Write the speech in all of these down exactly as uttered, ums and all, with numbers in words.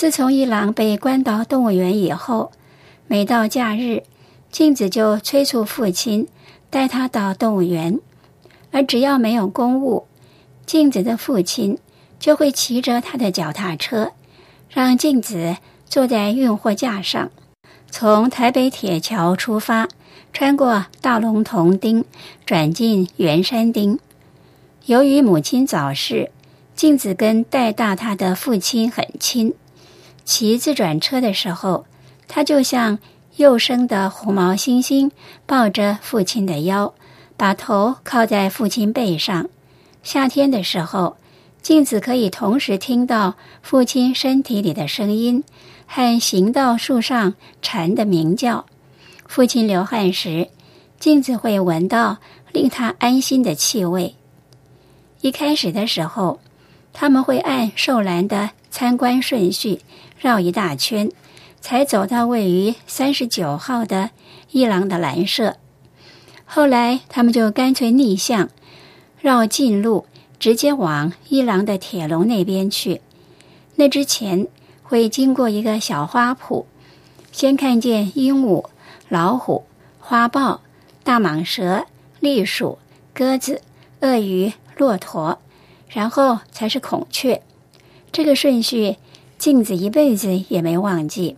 自从一郎被关到动物园以后，每到假日，镜子就催促父亲带他到动物园，而只要没有公务，镜子的父亲就会骑着他的脚踏车，让镜子坐在运货架上，从台北铁桥出发，穿过大龙峒町，转进圆山町。由于母亲早逝，镜子跟带大他的父亲很亲，骑自转车的时候，他就像幼生的红毛猩猩，抱着父亲的腰，把头靠在父亲背上。夏天的时候，镜子可以同时听到父亲身体里的声音和行道树上蝉的鸣叫。父亲流汗时，镜子会闻到令他安心的气味。一开始的时候，他们会按寿兰的参观顺序绕一大圈，才走到位于三十九号的一郎的兰舍。后来他们就干脆逆向，绕近路，直接往一郎的铁笼那边去。那之前会经过一个小花圃，先看见鹦鹉、老虎、花豹、大蟒蛇、栗鼠、鸽子、鳄鱼、骆驼，然后才是孔雀。这个顺序镜子一辈子也没忘记。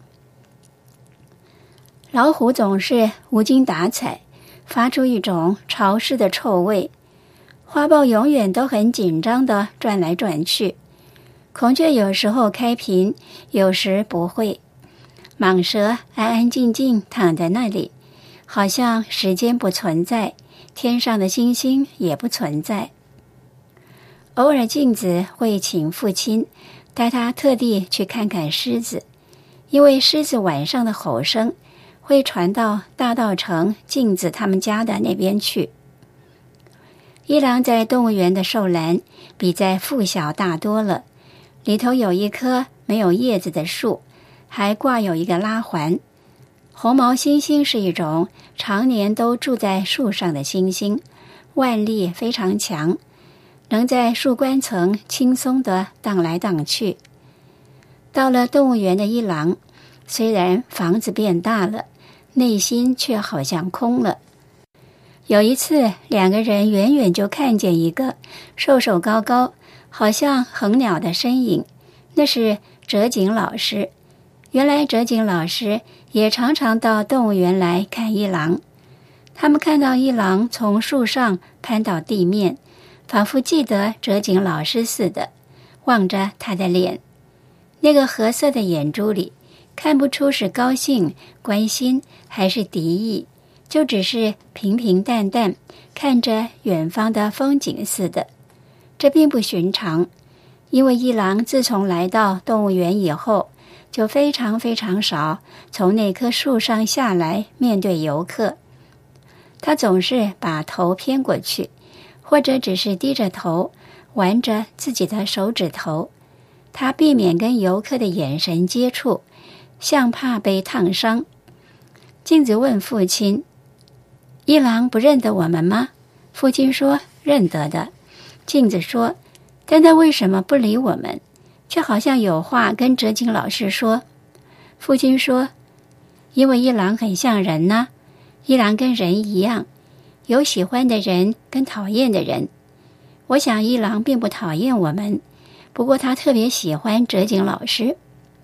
老虎总是无精打采，发出一种潮湿的臭味。花豹永远都很紧张地转来转去，孔雀有时候开屏，有时不会。蟒蛇安安静静躺在那里，好像时间不存在，天上的星星也不存在。偶尔镜子会请父亲带他特地去看看狮子，因为狮子晚上的吼声会传到大稻埕镜子他们家的那边去。一郎在动物园的寿兰比在附小大多了，里头有一棵没有叶子的树，还挂有一个拉环。红毛猩猩是一种常年都住在树上的猩猩，腕力非常强，能在树冠层轻松地荡来荡去。到了动物园的一郎，虽然房子变大了，内心却好像空了。有一次，两个人远远就看见一个瘦瘦高高，好像恒鸟的身影，那是哲景老师。原来哲景老师也常常到动物园来看一郎。他们看到一郎从树上攀到地面，仿佛记得哲景老师似的，望着他的脸。那个褐色的眼珠里看不出是高兴、关心还是敌意，就只是平平淡淡看着远方的风景似的。这并不寻常，因为一郎自从来到动物园以后，就非常非常少从那棵树上下来面对游客。他总是把头偏过去，或者只是低着头玩着自己的手指头。他避免跟游客的眼神接触，像怕被烫伤。镜子问父亲：一郎不认得我们吗？父亲说认得的。镜子说，但他为什么不理我们，却好像有话跟哲景老师说？父亲说，因为一郎很像人呢，一郎跟人一样，有喜欢的人跟讨厌的人。我想一郎并不讨厌我们，不过他特别喜欢哲景老师。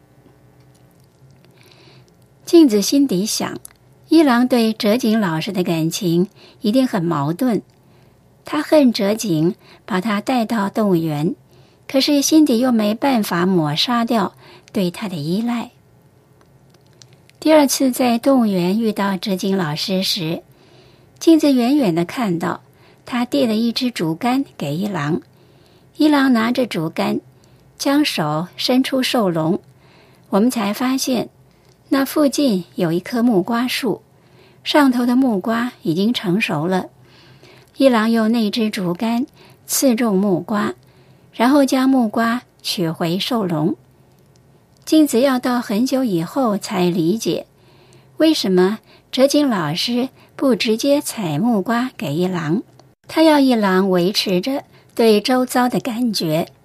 镜子心底想，一郎对哲景老师的感情一定很矛盾。他恨哲景把他带到动物园，可是心底又没办法抹杀掉对他的依赖。第二次在动物园遇到哲景老师时，镜子远远地看到他递了一支竹竿给一郎。一郎拿着竹竿，将手伸出兽笼，我们才发现那附近有一棵木瓜树，上头的木瓜已经成熟了。一郎用那支竹竿刺中木瓜，然后将木瓜取回兽笼。镜子要到很久以后才理解，为什么哲景老师不直接采木瓜给一郎。他要一郎维持着对周遭的感觉，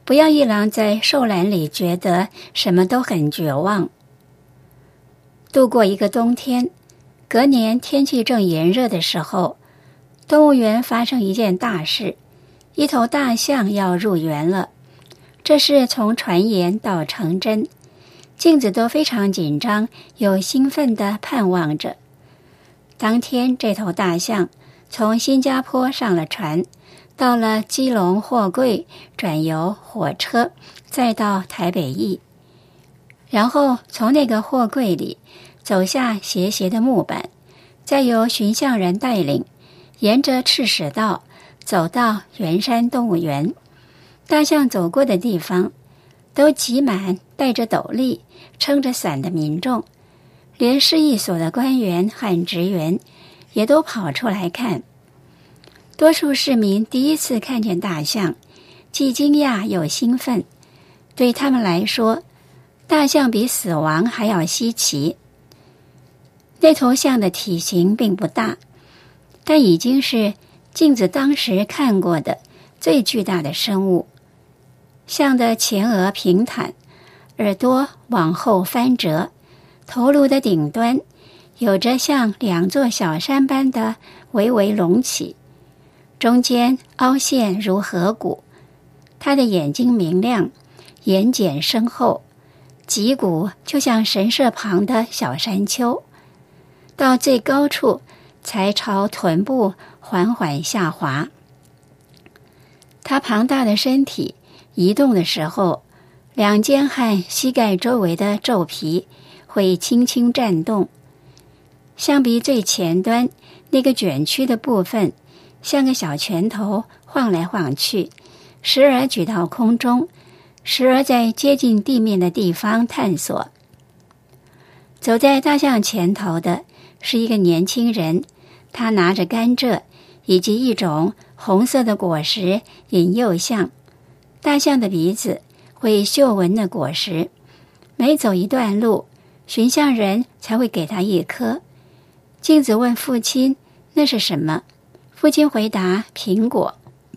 不要一郎在兽栏里觉得什么都很绝望。度过一个冬天，隔年天气正炎热的时候，动物园发生一件大事，一头大象要入园了。这事从传言到成真，镜子都非常紧张又兴奋地盼望着。当天这头大象从新加坡上了船，到了基隆货柜，转游火车，再到台北驿，然后从那个货柜里走下斜斜的木板，再由巡象人带领，沿着赤石道走到圆山动物园。大象走过的地方都挤满戴着斗笠撑着伞的民众，连市役所的官员和职员也都跑出来看。多数市民第一次看见大象，既惊讶又兴奋。对他们来说，大象比死亡还要稀奇。那头象的体型并不大，但已经是镜子当时看过的最巨大的生物。象的前额平坦，耳朵往后翻折，头颅的顶端有着像两座小山般的微微隆起，中间凹陷如河谷。它的眼睛明亮，眼睑深厚，脊骨就像神社旁的小山丘，到最高处才朝臀部缓缓下滑。它庞大的身体移动的时候，两肩和膝盖周围的皱皮会轻轻颤动。象鼻最前端那个卷曲的部分像个小拳头晃来晃去，时而举到空中，时而在接近地面的地方探索。走在大象前头的是一个年轻人，他拿着甘蔗以及一种红色的果实引诱象。大象的鼻子会嗅闻那果实，每走一段路，巡象人才会给他一颗。镜子问父亲那是什么，父亲回答苹果。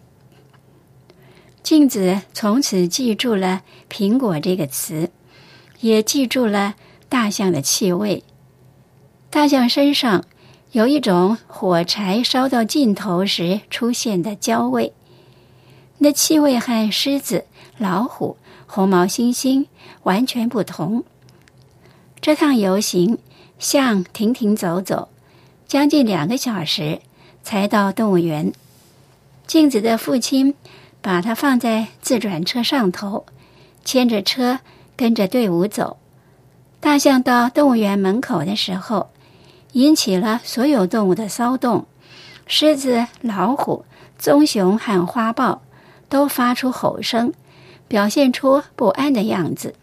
镜子从此记住了苹果这个词，也记住了大象的气味。大象身上有一种火柴烧到尽头时出现的焦味，那气味和狮子、老虎、红毛猩猩完全不同。这趟游行，象停停走走，将近两个小时才到动物园。镜子的父亲把它放在自转车上头，牵着车跟着队伍走。大象到动物园门口的时候，引起了所有动物的骚动，狮子、老虎、棕熊和花豹都发出吼声，表现出不安的样子。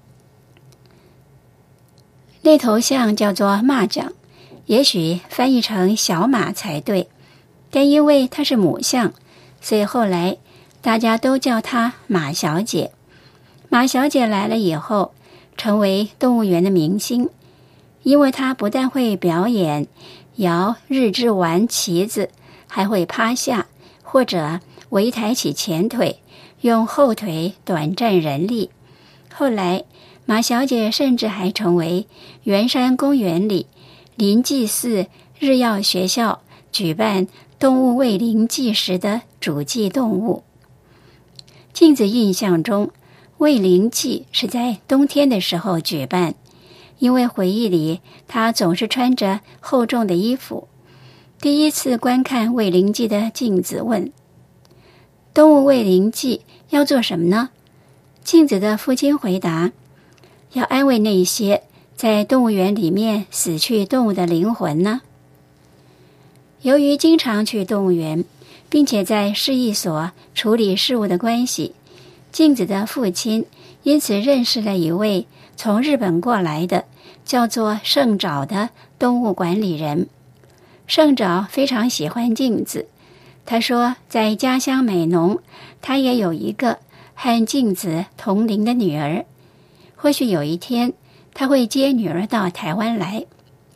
那头象叫做马将，也许翻译成小马才对，但因为它是母象，所以后来大家都叫它马小姐。马小姐来了以后，成为动物园的明星，因为她不但会表演摇日之丸旗子，还会趴下或者微抬起前腿，用后腿短占人力。后来马小姐甚至还成为圆山公园里临济寺日药学校举办动物卫灵祭时的主祭动物。镜子印象中，卫灵祭是在冬天的时候举办，因为回忆里他总是穿着厚重的衣服。第一次观看卫灵祭的镜子问，动物卫灵祭要做什么呢？镜子的父亲回答，要安慰那些在动物园里面死去动物的灵魂呢。由于经常去动物园，并且在市役所处理事务的关系，镜子的父亲因此认识了一位从日本过来的叫做圣沼的动物管理人。圣沼非常喜欢镜子，他说在家乡美浓，他也有一个和镜子同龄的女儿，或许有一天他会接女儿到台湾来。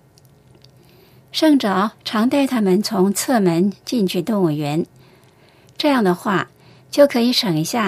圣沼常带他们从侧门进去动物园，这样的话就可以省下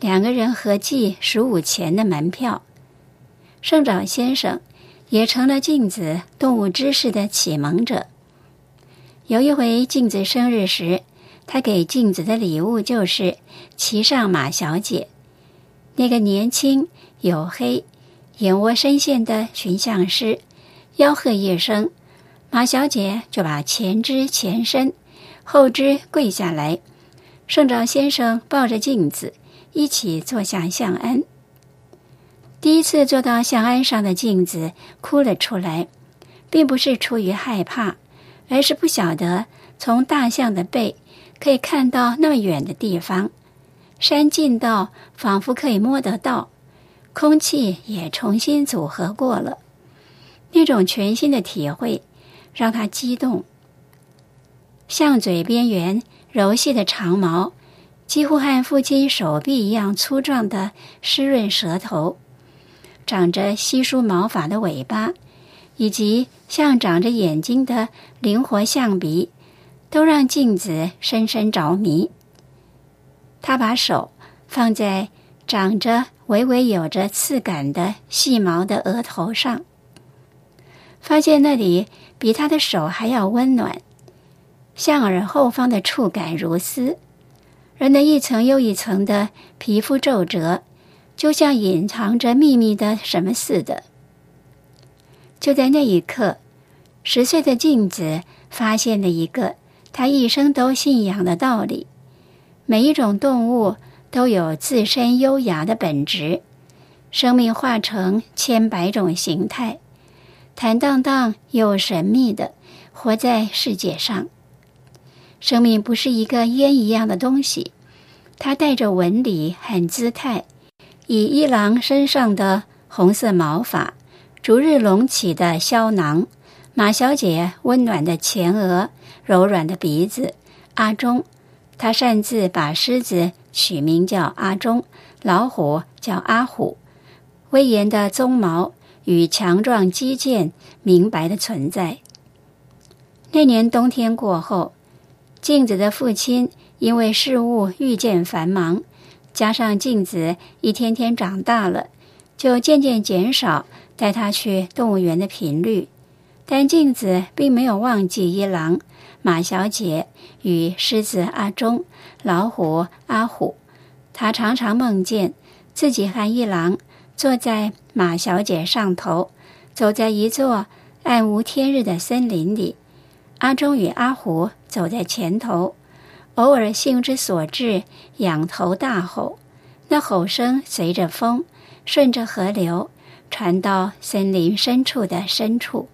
两个人合计十五钱的门票。圣长先生也成了镜子动物知识的启蒙者。有一回镜子生日时，他给镜子的礼物就是骑上马小姐。那个年轻黝黑、眼窝深陷的驯象师吆喝一声，马小姐就把前肢前伸，后肢跪下来。圣长先生抱着镜子一起坐下象鞍。第一次坐到象鞍上的镜子哭了出来，并不是出于害怕，而是不晓得从大象的背可以看到那么远的地方，山近到仿佛可以摸得到，空气也重新组合过了。那种全新的体会让他激动。象嘴边缘柔细的长毛，几乎和父亲手臂一样粗壮的湿润舌头，长着稀疏毛发的尾巴，以及像长着眼睛的灵活象鼻，都让镜子深深着迷。他把手放在长着微微有着刺感的细毛的额头上，发现那里比他的手还要温暖，象耳后方的触感如丝，而那一层又一层的皮肤皱褶，就像隐藏着秘密的什么似的。就在那一刻，十岁的镜子发现了一个他一生都信仰的道理：每一种动物都有自身优雅的本质，生命化成千百种形态，坦荡荡又神秘地活在世界上。生命不是一个烟一样的东西，它带着纹理和姿态，以一郎身上的红色毛发，逐日隆起的梢囊，马小姐温暖的前额，柔软的鼻子，阿忠，他擅自把狮子取名叫阿忠，老虎叫阿虎，威严的鬃毛与强壮肌腱明白的存在。那年冬天过后，镜子的父亲因为事务愈见繁忙，加上镜子一天天长大了，就渐渐减少带他去动物园的频率。但镜子并没有忘记一郎、马小姐与狮子阿忠、老虎阿虎。他常常梦见自己和一郎坐在马小姐上头，走在一座暗无天日的森林里，阿忠与阿虎走在前头，偶尔兴之所至，仰头大吼，那吼声随着风，顺着河流，传到森林深处的深处。